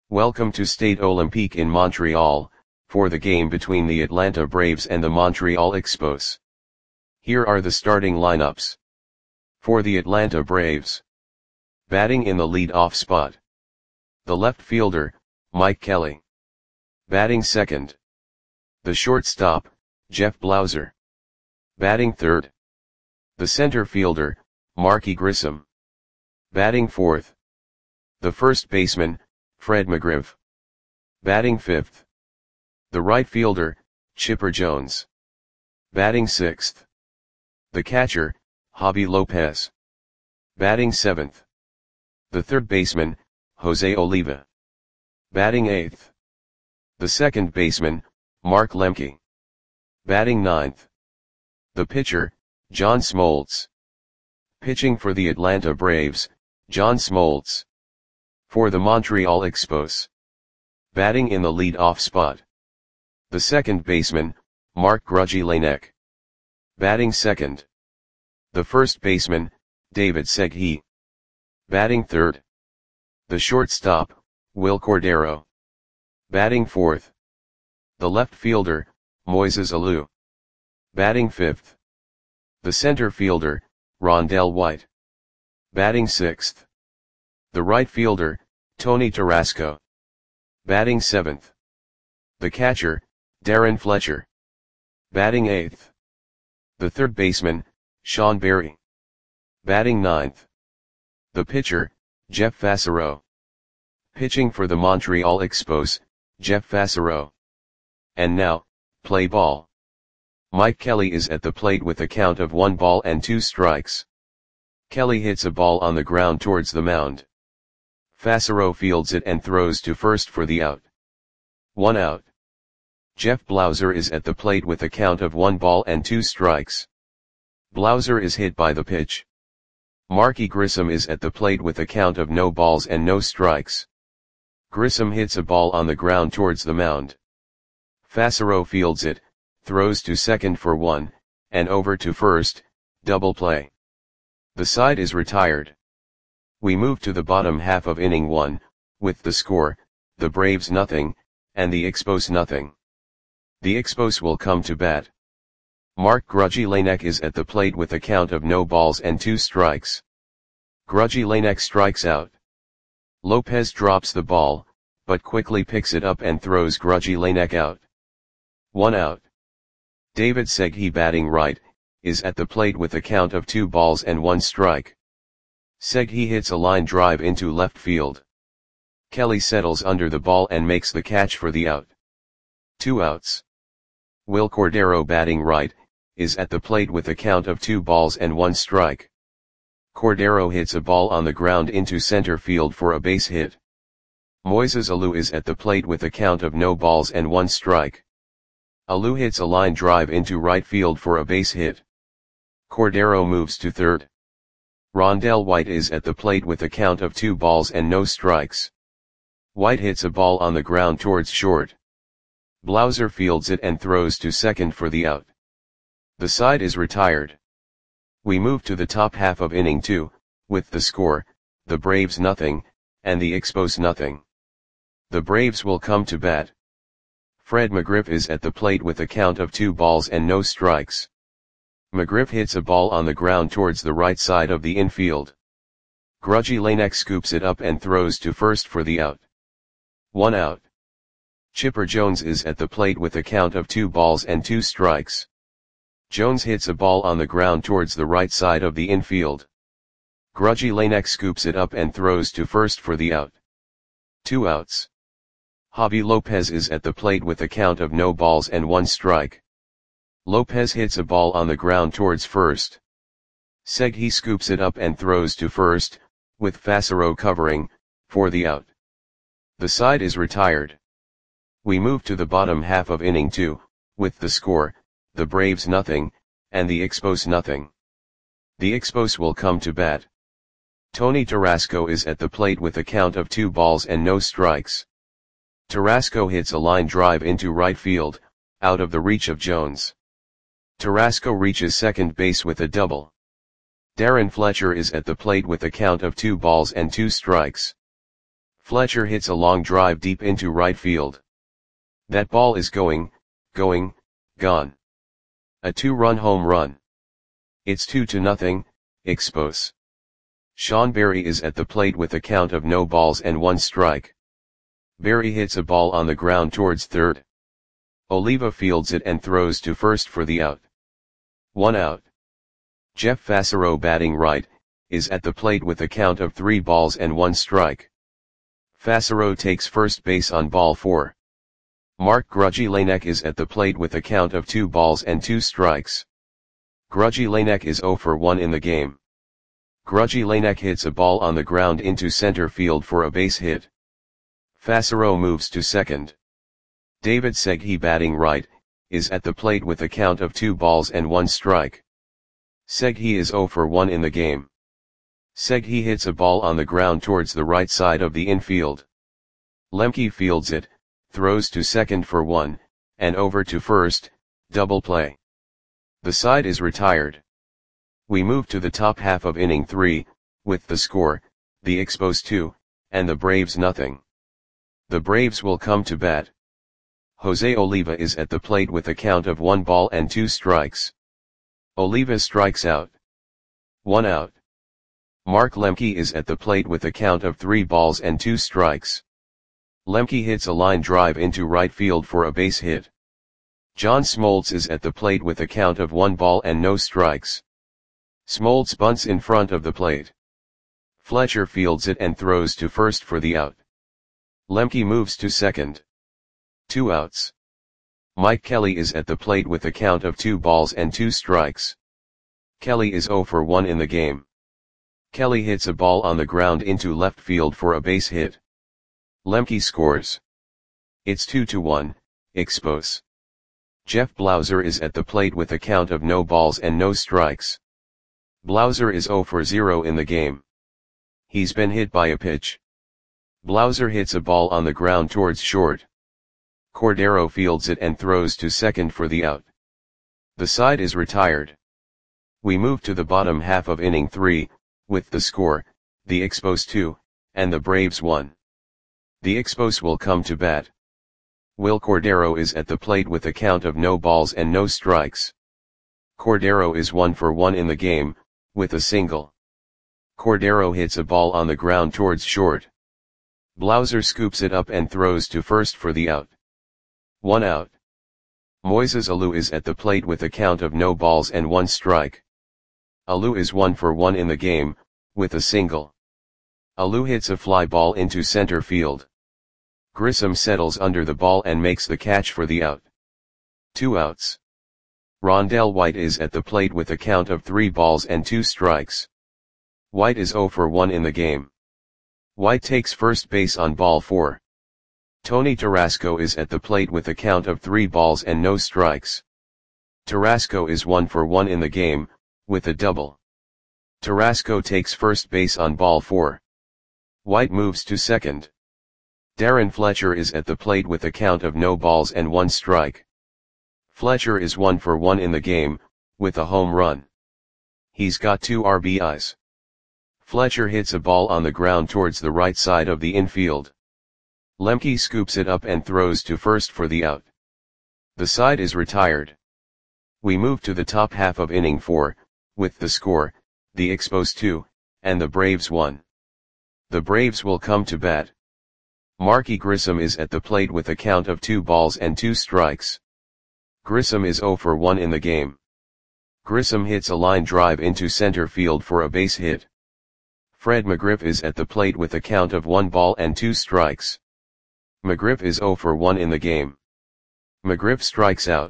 Welcome to Stade Olympique in Montreal, for the game between the Atlanta Braves and the Montreal Expos. Here are the starting lineups. For the Atlanta Braves. Batting in the lead-off spot. The left fielder, Mike Kelly. Batting second. The shortstop, Jeff Blauser. Batting third. The center fielder, Marky Grissom. Batting fourth. The first baseman, Fred McGriff. Batting fifth. The right fielder, Chipper Jones. Batting sixth. The catcher, Javi Lopez. Batting seventh. The third baseman, Jose Oliva. Batting eighth. The second baseman, Mark Lemke. Batting ninth. The pitcher, John Smoltz. Pitching for the Atlanta Braves, John Smoltz. For the Montreal Expos. Batting in the lead-off spot. The second baseman, Mark Grudzielanek. Batting second. The first baseman, David Segui. Batting third. The shortstop, Will Cordero. Batting fourth. The left fielder, Moises Alou. Batting fifth. The center fielder, Rondell White. Batting sixth. The right fielder, Tony Tarasco. Batting seventh. The catcher, Darren Fletcher. Batting eighth. The third baseman, Sean Berry. Batting ninth. The pitcher, Jeff Fassero. Pitching for the Montreal Expos, Jeff Fassero. And now, play ball. Mike Kelly is at the plate with a count of 1 ball and 2 strikes. Kelly hits a ball on the ground towards the mound. Fassero fields it and throws to first for the out. 1 out. Jeff Blauser is at the plate with a count of 1 ball and 2 strikes. Blauser is hit by the pitch. Marky Grissom is at the plate with a count of no balls and no strikes. Grissom hits a ball on the ground towards the mound. Fassero fields it, throws to second for 1, and over to first, double play. The side is retired. We move to the bottom half of inning 1, with the score, the Braves nothing, and the Expos nothing. The Expos will come to bat. Mark Grudzielanek is at the plate with a count of no balls and 2 strikes. Grudzielanek strikes out. Lopez drops the ball, but quickly picks it up and throws Grudzielanek out. 1 out. David Segui, batting right, is at the plate with a count of 2 balls and 1 strike. Segui hits a line drive into left field. Kelly settles under the ball and makes the catch for the out. 2 outs. Will Cordero, batting right, is at the plate with a count of 2 balls and 1 strike. Cordero hits a ball on the ground into center field for a base hit. Moises Alou is at the plate with a count of no balls and 1 strike. Alou hits a line drive into right field for a base hit. Cordero moves to third. Rondell White is at the plate with a count of 2 balls and no strikes. White hits a ball on the ground towards short. Blauser fields it and throws to second for the out. The side is retired. We move to the top half of inning 2, with the score, the Braves nothing, and the Expos nothing. The Braves will come to bat. Fred McGriff is at the plate with a count of 2 balls and no strikes. McGriff hits a ball on the ground towards the right side of the infield. Grudzielanek scoops it up and throws to first for the out. 1 out. Chipper Jones is at the plate with a count of 2 balls and 2 strikes. Jones hits a ball on the ground towards the right side of the infield. Grudzielanek scoops it up and throws to first for the out. 2 outs. Javi Lopez is at the plate with a count of no balls and 1 strike. Lopez hits a ball on the ground towards first. Segui scoops it up and throws to first, with Fassero covering, for the out. The side is retired. We move to the bottom half of inning 2, with the score, the Braves nothing, and the Expos nothing. The Expos will come to bat. Tony Tarasco is at the plate with a count of 2 balls and no strikes. Tarasco hits a line drive into right field, out of the reach of Jones. Tarasco reaches second base with a double. Darren Fletcher is at the plate with a count of 2 balls and 2 strikes. Fletcher hits a long drive deep into right field. That ball is going, gone. A 2-run home run. It's 2-0, Expos. Sean Berry is at the plate with a count of no balls and 1 strike. Berry hits a ball on the ground towards third. Oliva fields it and throws to first for the out. 1 out. Jeff Fassero, batting right, is at the plate with a count of 3 balls and 1 strike. Fassero takes first base on ball 4. Mark Grudzielanek is at the plate with a count of 2 balls and 2 strikes. Grudzielanek is 0 for 1 in the game. Grudzielanek hits a ball on the ground into center field for a base hit. Fassero moves to second. David Seghi, batting right, is at the plate with a count of 2 balls and 1 strike. Seghi is 0 for 1 in the game. Seghi hits a ball on the ground towards the right side of the infield. Lemke fields it, throws to second for 1, and over to first, double play. The side is retired. We move to the top half of inning 3, with the score, the Expos 2, and the Braves nothing. The Braves will come to bat. Jose Oliva is at the plate with a count of 1 ball and 2 strikes. Oliva strikes out. 1 out. Mark Lemke is at the plate with a count of 3 balls and 2 strikes. Lemke hits a line drive into right field for a base hit. John Smoltz is at the plate with a count of 1 ball and no strikes. Smoltz bunts in front of the plate. Fletcher fields it and throws to first for the out. Lemke moves to second. 2 outs. Mike Kelly is at the plate with a count of 2 balls and 2 strikes. Kelly is 0 for 1 in the game. Kelly hits a ball on the ground into left field for a base hit. Lemke scores. It's 2-1, Expos. Jeff Blauser is at the plate with a count of no balls and no strikes. Blauser is 0 for 0 in the game. He's been hit by a pitch. Blauser hits a ball on the ground towards short. Cordero fields it and throws to second for the out. The side is retired. We move to the bottom half of inning 3, with the score, the Expos 2, and the Braves 1. The Expos will come to bat. Will Cordero is at the plate with a count of no balls and no strikes. Cordero is 1 for 1 in the game, with a single. Cordero hits a ball on the ground towards short. Blauser scoops it up and throws to first for the out. 1 out. Moises Alou is at the plate with a count of no balls and 1 strike. Alou is 1 for 1 in the game, with a single. Alou hits a fly ball into center field. Grissom settles under the ball and makes the catch for the out. 2 outs. Rondell White is at the plate with a count of 3 balls and 2 strikes. White is 0 for 1 in the game. White takes first base on ball 4. Tony Tarasco is at the plate with a count of 3 balls and no strikes. Tarasco is 1 for 1 in the game, with a double. Tarasco takes first base on ball 4. White moves to second. Darren Fletcher is at the plate with a count of no balls and 1 strike. Fletcher is 1 for 1 in the game, with a home run. He's got 2 RBIs. Fletcher hits a ball on the ground towards the right side of the infield. Lemke scoops it up and throws to first for the out. The side is retired. We move to the top half of inning 4, with the score, the Expos 2, and the Braves 1. The Braves will come to bat. Marky Grissom is at the plate with a count of 2 balls and 2 strikes. Grissom is 0 for 1 in the game. Grissom hits a line drive into center field for a base hit. Fred McGriff is at the plate with a count of 1 ball and 2 strikes. McGriff is 0 for 1 in the game. McGriff strikes out.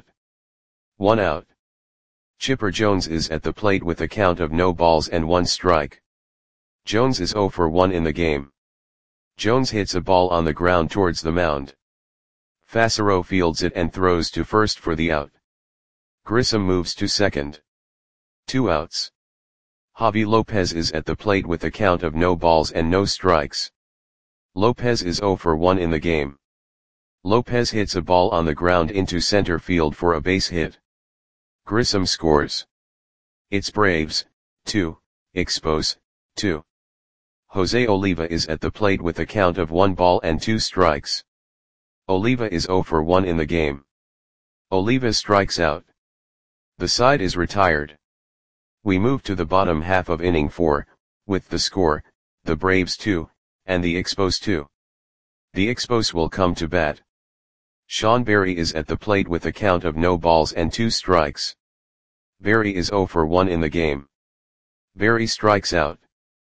1 out. Chipper Jones is at the plate with a count of no balls and 1 strike. Jones is 0 for 1 in the game. Jones hits a ball on the ground towards the mound. Fassero fields it and throws to first for the out. Grissom moves to second. 2 outs. Javi Lopez is at the plate with a count of no balls and no strikes. Lopez is 0 for 1 in the game. Lopez hits a ball on the ground into center field for a base hit. Grissom scores. It's Braves, 2, Expos, 2. Jose Oliva is at the plate with a count of 1 ball and 2 strikes. Oliva is 0 for 1 in the game. Oliva strikes out. The side is retired. We move to the bottom half of inning 4, with the score, the Braves 2, and the Expos 2. The Expos will come to bat. Sean Berry is at the plate with a count of no balls and 2 strikes. Berry is 0 for 1 in the game. Berry strikes out.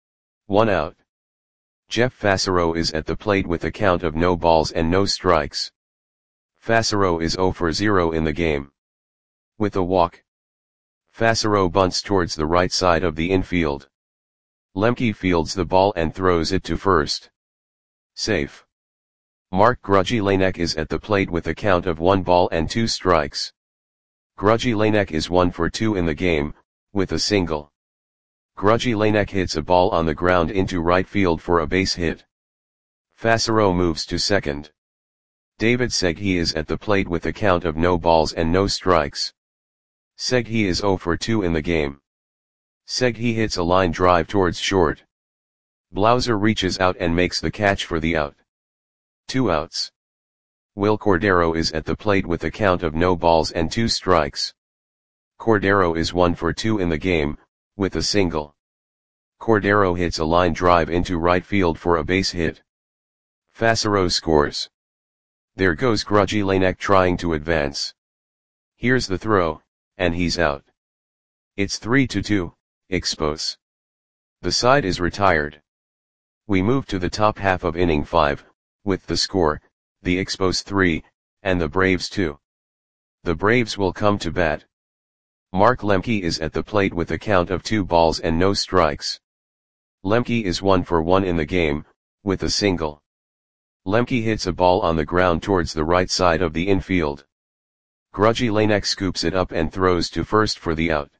1 out. Jeff Fassero is at the plate with a count of no balls and no strikes. Fassero is 0 for 0 in the game. With a walk. Fassero bunts towards the right side of the infield. Lemke fields the ball and throws it to first. Safe. Mark Grudzielanek is at the plate with a count of 1 ball and 2 strikes. Grudzielanek is 1 for 2 in the game, with a single. Grudzielanek hits a ball on the ground into right field for a base hit. Fassero moves to second. David Segui is at the plate with a count of no balls and no strikes. Segui is 0 for 2 in the game. Segui hits a line drive towards short. Blauser reaches out and makes the catch for the out. 2 outs. Will Cordero is at the plate with a count of no balls and 2 strikes. Cordero is 1 for 2 in the game, with a single. Cordero hits a line drive into right field for a base hit. Fassero scores. There goes Grudzielanek trying to advance. Here's the throw, and he's out. It's 3-2, Expos. The side is retired. We move to the top half of inning 5, with the score, the Expos 3, and the Braves 2. The Braves will come to bat. Mark Lemke is at the plate with a count of 2 balls and no strikes. Lemke is 1 for 1 in the game, with a single. Lemke hits a ball on the ground towards the right side of the infield. Grudzielanek scoops it up and throws to first for the out.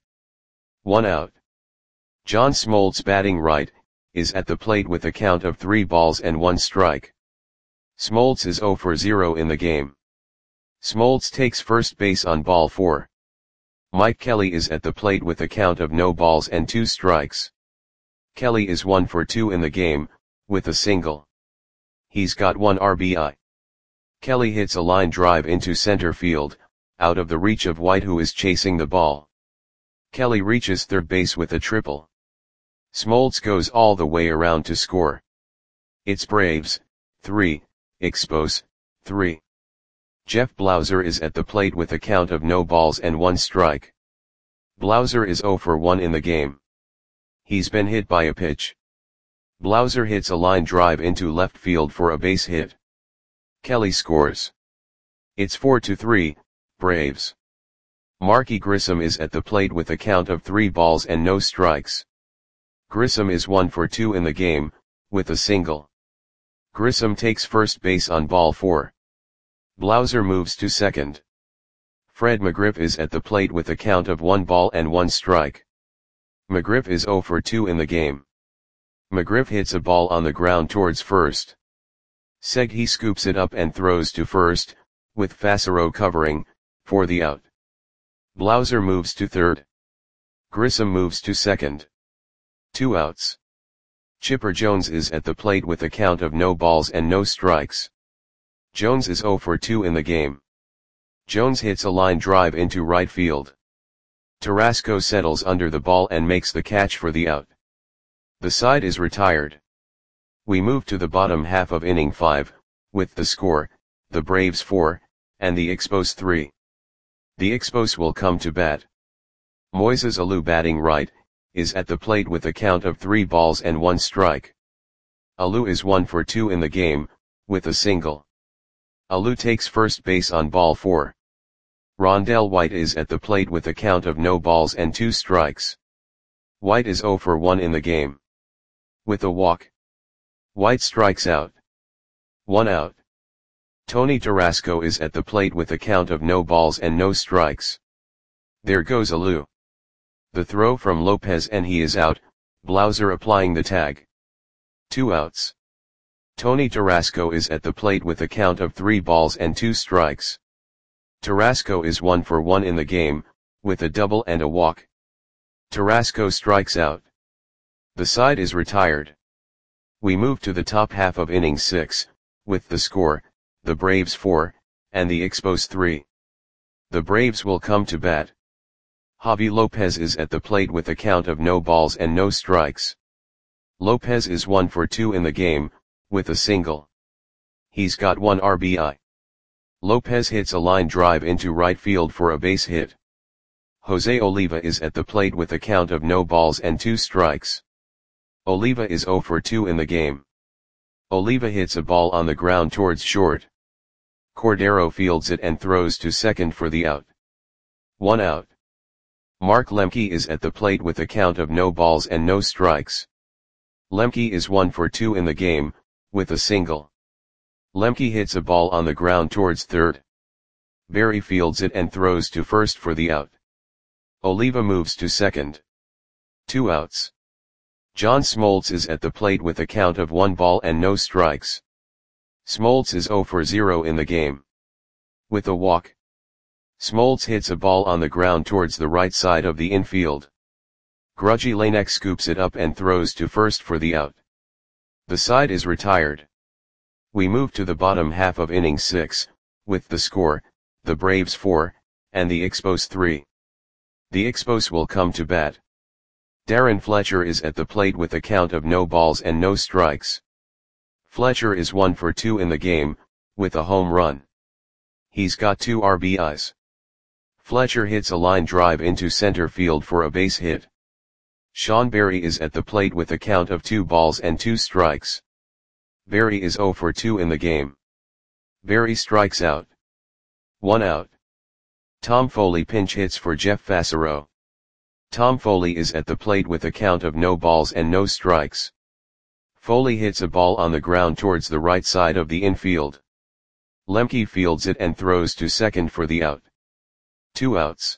1 out. John Smoltz, batting right, is at the plate with a count of 3 balls and 1 strike. Smoltz is 0 for 0 in the game. Smoltz takes first base on ball 4. Mike Kelly is at the plate with a count of no balls and 2 strikes. Kelly is 1 for 2 in the game, with a single. He's got 1 RBI. Kelly hits a line drive into center field, out of the reach of White, who is chasing the ball. Kelly reaches third base with a triple. Smoltz goes all the way around to score. It's Braves 3, Expos 3. Jeff Blauser is at the plate with a count of no balls and 1 strike. Blauser is 0 for 1 in the game. He's been hit by a pitch. Blauser hits a line drive into left field for a base hit. Kelly scores. It's 4-3, Braves. Marky Grissom is at the plate with a count of 3 balls and no strikes. Grissom is 1 for 2 in the game, with a single. Grissom takes first base on ball 4. Blauser moves to second. Fred McGriff is at the plate with a count of 1 ball and 1 strike. McGriff is 0 for 2 in the game. McGriff hits a ball on the ground towards first. Segui scoops it up and throws to first, with Fassero covering, for the out. Blauser moves to third. Grissom moves to second. 2 outs. Chipper Jones is at the plate with a count of no balls and no strikes. Jones is 0 for 2 in the game. Jones hits a line drive into right field. Tarasco settles under the ball and makes the catch for the out. The side is retired. We move to the bottom half of inning 5, with the score, the Braves 4, and the Expos 3. The Expos will come to bat. Moises Alou, batting right, is at the plate with a count of 3 balls and 1 strike. Alou is 1 for 2 in the game, with a single. Alou takes first base on ball 4. Rondell White is at the plate with a count of no balls and 2 strikes. White is 0 for 1 in the game. With a walk. White strikes out. 1 out. Tony Tarasco is at the plate with a count of no balls and no strikes. There goes Alou. The throw from Lopez and he is out, Blauser applying the tag. 2 outs. Tony Tarasco is at the plate with a count of 3 balls and 2 strikes. Tarasco is 1 for 1 in the game, with a double and a walk. Tarasco strikes out. The side is retired. We move to the top half of inning 6, with the score, the Braves 4, and the Expos 3. The Braves will come to bat. Javi Lopez is at the plate with a count of no balls and no strikes. Lopez is 1 for 2 in the game, with a single. He's got 1 RBI. Lopez hits a line drive into right field for a base hit. Jose Oliva is at the plate with a count of no balls and 2 strikes. Oliva is 0 for 2 in the game. Oliva hits a ball on the ground towards short. Cordero fields it and throws to second for the out. 1 out. Mark Lemke is at the plate with a count of no balls and no strikes. Lemke is 1 for 2 in the game, with a single. Lemke hits a ball on the ground towards third. Berry fields it and throws to first for the out. Oliva moves to second. 2 outs. John Smoltz is at the plate with a count of 1 ball and no strikes. Smoltz is 0 for 0 in the game. With a walk. Smoltz hits a ball on the ground towards the right side of the infield. Grudgy Lanek scoops it up and throws to first for the out. The side is retired. We move to the bottom half of inning 6, with the score, the Braves 4, and the Expos 3. The Expos will come to bat. Darren Fletcher is at the plate with a count of no balls and no strikes. Fletcher is 1 for 2 in the game, with a home run. He's got 2 RBIs. Fletcher hits a line drive into center field for a base hit. Sean Berry is at the plate with a count of 2 balls and 2 strikes. Berry is 0 for 2 in the game. Berry strikes out. 1 out. Tom Foley pinch hits for Jeff Fassero. Tom Foley is at the plate with a count of no balls and no strikes. Foley hits a ball on the ground towards the right side of the infield. Lemke fields it and throws to second for the out. 2 outs.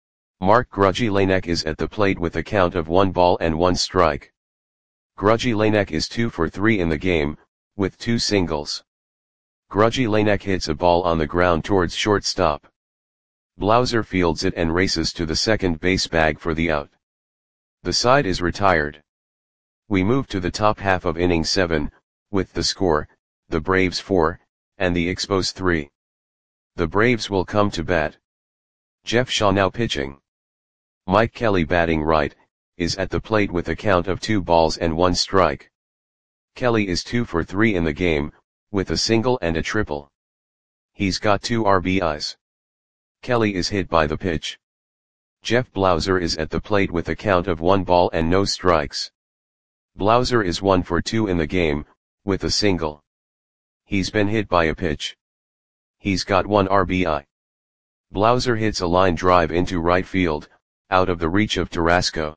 Mark Grudgy Lanek is at the plate with a count of 1 ball and 1 strike. Grudgy Lanek is 2 for 3 in the game, with 2 singles. Grudgy Lanek hits a ball on the ground towards shortstop. Blauser fields it and races to the second base bag for the out. The side is retired. We move to the top half of inning 7, with the score, the Braves 4, and the Expos 3. The Braves will come to bat. Jeff Shaw now pitching. Mike Kelly batting right, is at the plate with a count of 2 balls and 1 strike. Kelly is 2 for 3 in the game, with a single and a triple. He's got 2 RBIs. Kelly is hit by the pitch. Jeff Blauser is at the plate with a count of 1 ball and no strikes. Blauser is 1 for 2 in the game, with a single. He's been hit by a pitch. He's got 1 RBI. Blauser hits a line drive into right field, out of the reach of Tarasco.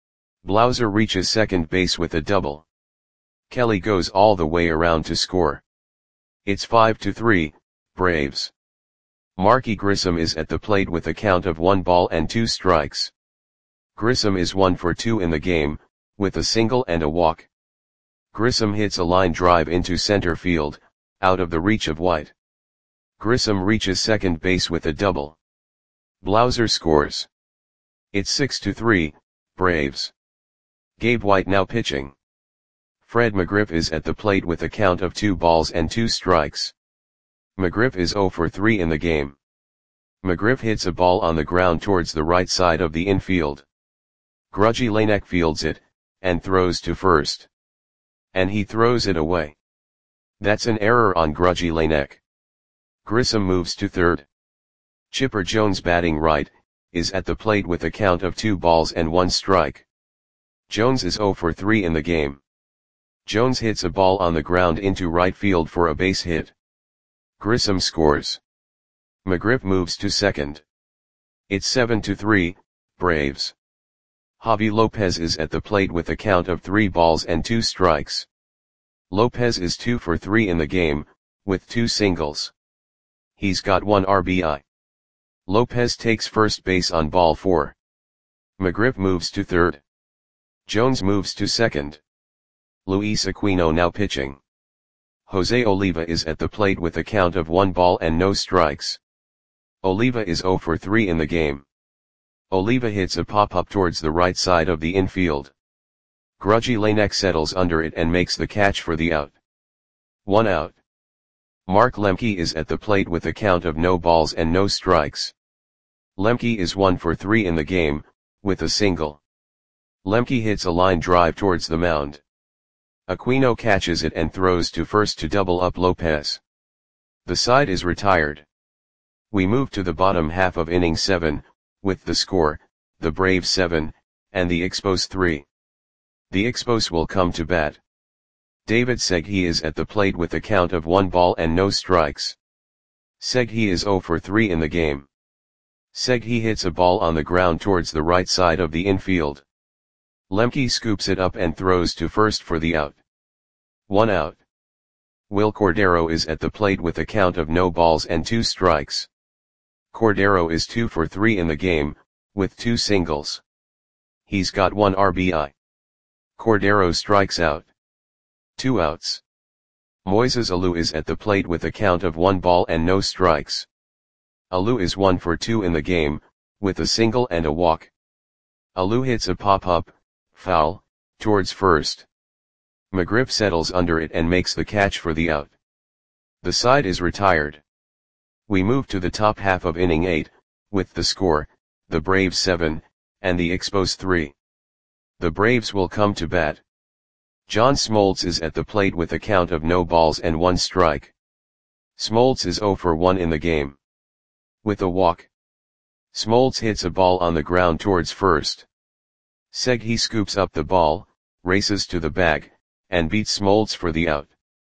Blauser reaches second base with a double. Kelly goes all the way around to score. It's 5-3, Braves. Marky Grissom is at the plate with a count of 1 ball and 2 strikes. Grissom is 1 for 2 in the game, with a single and a walk. Grissom hits a line drive into center field, out of the reach of White. Grissom reaches second base with a double. Blauser scores. It's 6-3, Braves. Gabe White now pitching. Fred McGriff is at the plate with a count of 2 balls and 2 strikes. McGriff is 0 for 3 in the game. McGriff hits a ball on the ground towards the right side of the infield. Grudgy Lanek fields it, and throws to first. And he throws it away. That's an error on Grudgy Lanek. Grissom moves to third. Chipper Jones batting right, is at the plate with a count of 2 balls and 1 strike. Jones is 0 for 3 in the game. Jones hits a ball on the ground into right field for a base hit. Grissom scores. McGriff moves to second. It's 7-3, Braves. Javi Lopez is at the plate with a count of 3 balls and 2 strikes. Lopez is 2 for 3 in the game, with 2 singles. He's got 1 RBI. Lopez takes first base on ball 4. McGriff moves to third. Jones moves to second. Luis Aquino now pitching. Jose Oliva is at the plate with a count of 1 ball and no strikes. Oliva is 0 for 3 in the game. Oliva hits a pop-up towards the right side of the infield. Grudgy Lanek settles under it and makes the catch for the out. 1 out. Mark Lemke is at the plate with a count of no balls and no strikes. Lemke is 1 for 3 in the game, with a single. Lemke hits a line drive towards the mound. Aquino catches it and throws to first to double up Lopez. The side is retired. We move to the bottom half of inning 7, with the score, the Braves 7, and the Expos 3. The Expos will come to bat. David Segui is at the plate with a count of 1 ball and no strikes. Segui is 0 for 3 in the game. Segui hits a ball on the ground towards the right side of the infield. Lemke scoops it up and throws to first for the out. 1 out. Will Cordero is at the plate with a count of no balls and 2 strikes. Cordero is 2 for 3 in the game, with 2 singles. He's got 1 RBI. Cordero strikes out. 2 outs. Moises Alou is at the plate with a count of 1 ball and no strikes. Alou is 1 for 2 in the game, with a single and a walk. Alou hits a pop-up, foul, towards first. McGriff settles under it and makes the catch for the out. The side is retired. We move to the top half of inning 8, with the score, the Braves 7, and the Expos 3. The Braves will come to bat. John Smoltz is at the plate with a count of no balls and 1 strike. Smoltz is 0 for 1 in the game. With a walk. Smoltz hits a ball on the ground towards first. Segui scoops up the ball, races to the bag, and beats Smoltz for the out.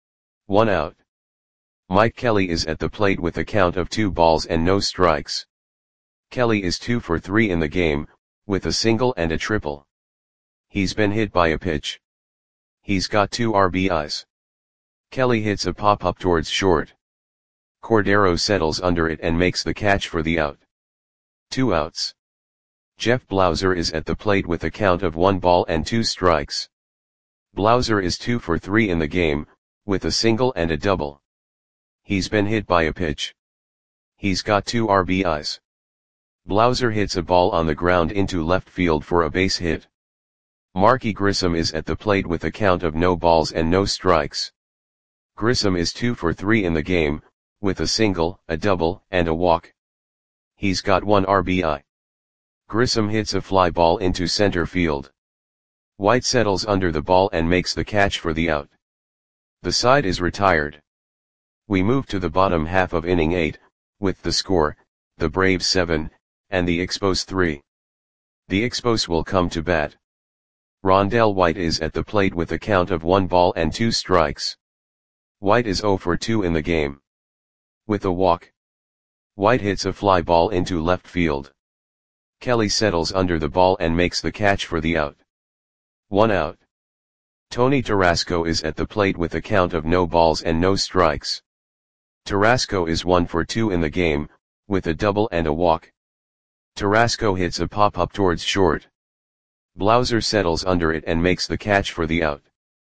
1 out. Mike Kelly is at the plate with a count of 2 balls and no strikes. Kelly is 2 for 3 in the game, with a single and a triple. He's been hit by a pitch. He's got 2 RBIs. Kelly hits a pop-up towards short. Cordero settles under it and makes the catch for the out. 2 outs. Jeff Blauser is at the plate with a count of 1 ball and 2 strikes. Blauser is 2 for 3 in the game, with a single and a double. He's been hit by a pitch. He's got 2 RBIs. Blauser hits a ball on the ground into left field for a base hit. Marky Grissom is at the plate with a count of no balls and no strikes. Grissom is 2 for 3 in the game, with a single, a double, and a walk. He's got 1 RBI. Grissom hits a fly ball into center field. White settles under the ball and makes the catch for the out. The side is retired. We move to the bottom half of inning 8, with the score, the Braves 7, and the Expos 3. The Expos will come to bat. Rondell White is at the plate with a count of 1 ball and 2 strikes. White is 0 for 2 in the game. With a walk. White hits a fly ball into left field. Kelly settles under the ball and makes the catch for the out. 1 out. Tony Tarasco is at the plate with a count of no balls and no strikes. Tarasco is 1 for 2 in the game, with a double and a walk. Tarasco hits a pop-up towards short. Blauser settles under it and makes the catch for the out.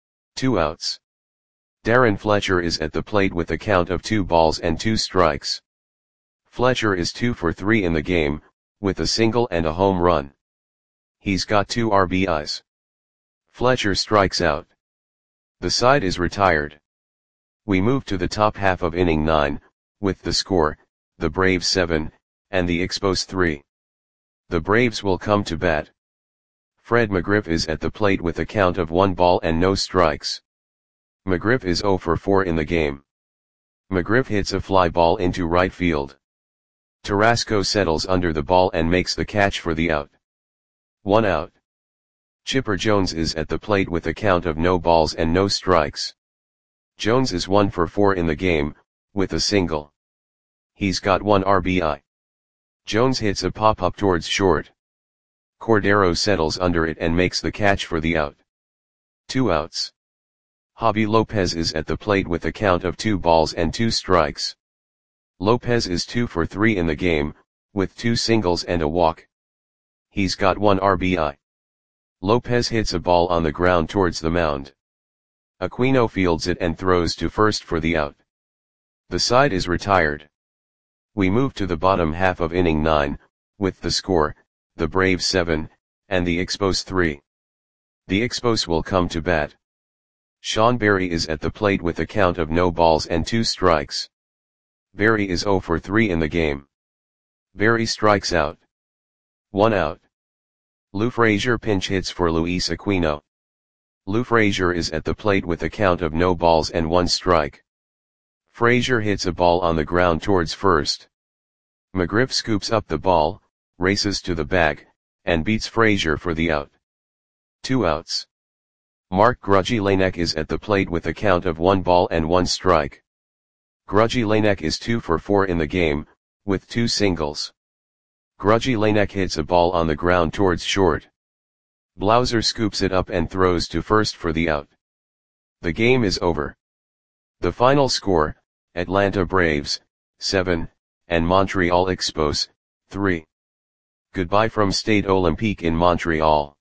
2 outs. Darren Fletcher is at the plate with a count of 2 balls and 2 strikes. Fletcher is 2 for 3 in the game, with a single and a home run. He's got 2 RBIs. Fletcher strikes out. The side is retired. We move to the top half of inning 9, with the score, the Braves 7, and the Expos 3. The Braves will come to bat. Fred McGriff is at the plate with a count of 1 ball and no strikes. McGriff is 0 for 4 in the game. McGriff hits a fly ball into right field. Tarasco settles under the ball and makes the catch for the out. 1 out. Chipper Jones is at the plate with a count of no balls and no strikes. Jones is 1 for 4 in the game, with a single. He's got 1 RBI. Jones hits a pop-up towards short. Cordero settles under it and makes the catch for the out. 2 outs. Javi Lopez is at the plate with a count of 2 balls and 2 strikes. Lopez is 2 for 3 in the game, with 2 singles and a walk. He's got 1 RBI. Lopez hits a ball on the ground towards the mound. Aquino fields it and throws to first for the out. The side is retired. We move to the bottom half of inning 9, with the score, the Braves 7, and the Expos 3. The Expos will come to bat. Sean Barry is at the plate with a count of no balls and 2 strikes. Barry is 0 for 3 in the game. Barry strikes out. 1 out. Lou Frazier pinch hits for Luis Aquino. Lou Frazier is at the plate with a count of no balls and 1 strike. Frazier hits a ball on the ground towards first. McGriff scoops up the ball, races to the bag, and beats Frazier for the out. 2 outs. Mark Grudgy Lanek is at the plate with a count of 1 ball and 1 strike. Grudgy Lanek is 2 for 4 in the game, with 2 singles. Grudgy Lanek hits a ball on the ground towards short. Blauser scoops it up and throws to first for the out. The game is over. The final score, Atlanta Braves, 7, and Montreal Expos, 3. Goodbye from Stade Olympique in Montreal.